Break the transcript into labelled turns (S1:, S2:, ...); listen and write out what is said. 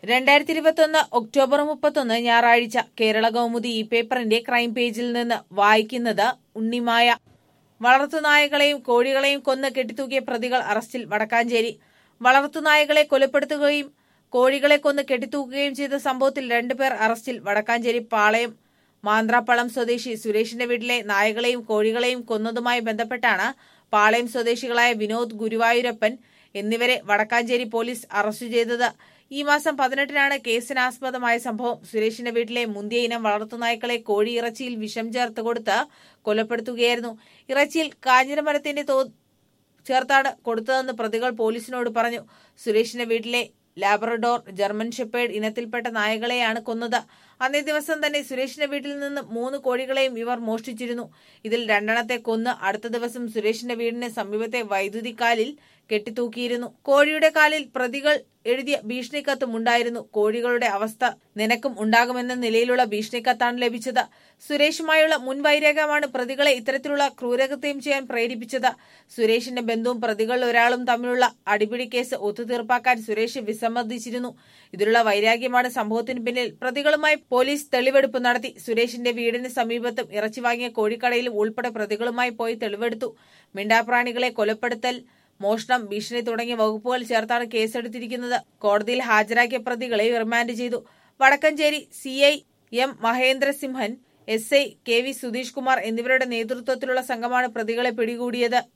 S1: 2021 October 31 ഞായറാഴ്ച കേരള കൗമുദി ഈ പേപ്പറിന്റെ ക്രൈം പേജിൽ നിന്ന് വായിക്കുന്നത് ഉണ്ണിമായ. വളർത്തുനായകളെയും കോഴികളെയും കൊന്ന് കെട്ടിത്തൂക്കിയ പ്രതികൾ അറസ്റ്റിൽ. വടക്കാഞ്ചേരി. വളർത്തുനായകളെ കൊലപ്പെടുത്തുകയും കോഴികളെ കൊന്ന് കെട്ടിത്തൂക്കുകയും ചെയ്ത സംഭവത്തിൽ 2 പേർ അറസ്റ്റിൽ. വടക്കാഞ്ചേരി പാളയം മാന്ത്രാപ്പള്ളം സ്വദേശി സുരേഷിന്റെ വീട്ടിലെ നായകളെയും കോഴികളെയും കൊന്നതുമായി ബന്ധപ്പെട്ടാണ് പാളയം സ്വദേശികളായ വിനോദ്, ഗുരുവായൂരപ്പൻ എന്നിവരെ വടക്കാഞ്ചേരി പോലീസ് അറസ്റ്റ് ചെയ്തത്. ഈ മാസം 18-നാണ് കേസിനാസ്പദമായ സംഭവം. സുരേഷിന്റെ വീട്ടിലെ മുന്തിയ ഇനം വളർത്തുനായ്ക്കളെ കോഴി ഇറച്ചിയിൽ വിഷം ചേർത്ത് കൊടുത്ത് കൊലപ്പെടുത്തുകയായിരുന്നു. ഇറച്ചിയിൽ കാഞ്ഞിരമരത്തിന്റെ ചേർത്താണ് കൊടുത്തതെന്ന് പ്രതികൾ പോലീസിനോട് പറഞ്ഞു. സുരേഷിന്റെ വീട്ടിലെ ലാബ്രഡോർ, ജർമ്മൻ ഷെപ്പേർഡ് ഇനത്തിൽപ്പെട്ട നായകളെയാണ് കൊന്നത്. അന്നേ ദിവസം തന്നെ സുരേഷിന്റെ വീട്ടിൽ നിന്ന് 3 കോഴികളെയും ഇവർ മോഷ്ടിച്ചിരുന്നു. ഇതിൽ 2 കൊന്ന് അടുത്ത ദിവസം സുരേഷിന്റെ വീടിന് സമീപത്തെ വൈദ്യുതിക്കാലിൽ കെട്ടിത്തൂക്കിയിരുന്നു. കോഴിയുടെ കാലിൽ പ്രതികൾ എഴുതിയ ഭീഷണിക്കത്തും ഉണ്ടായിരുന്നു. കോഴികളുടെ അവസ്ഥ നിനക്കും ഉണ്ടാകുമെന്ന നിലയിലുള്ള ഭീഷണിക്കത്താണ് ലഭിച്ചത്. സുരേഷുമായുള്ള മുൻവൈരാഗ്യമാണ് പ്രതികളെ ഇത്തരത്തിലുള്ള ക്രൂരകൃത്യം ചെയ്യാൻ പ്രേരിപ്പിച്ചത്. സുരേഷിന്റെ ബന്ധുവും പ്രതികളിൽ ഒരാളും തമ്മിലുള്ള അടിപിടി കേസ് ഒത്തുതീർപ്പാക്കാൻ സുരേഷ് വിസമ്മതിച്ചിരുന്നു. ഇതിലുള്ള വൈരാഗ്യമാണ് സംഭവത്തിന് പിന്നിൽ. പ്രതികളുമായി പോലീസ് തെളിവെടുപ്പ് നടത്തി. സുരേഷിന്റെ വീടിന് സമീപത്തും ഇറച്ചി വാങ്ങിയ കോഴിക്കടയിലും ഉൾപ്പെടെ പ്രതികളുമായി പോയി തെളിവെടുത്തു. മിണ്ടാപ്രാണികളെ കൊലപ്പെടുത്തൽ, മോഷണം, ഭീഷണി തുടങ്ങിയ വകുപ്പുകൾ ചേർത്താണ് കേസെടുത്തിരിക്കുന്നത്. കോടതിയിൽ ഹാജരാക്കിയ പ്രതികളെ റിമാൻഡ് ചെയ്തു. Vadakkanchery CI M Mahendrasimhan, SI KV Sudheesh Kumar എന്നിവരുടെ നേതൃത്വത്തിലുള്ള സംഘമാണ് പ്രതികളെ പിടികൂടിയത്.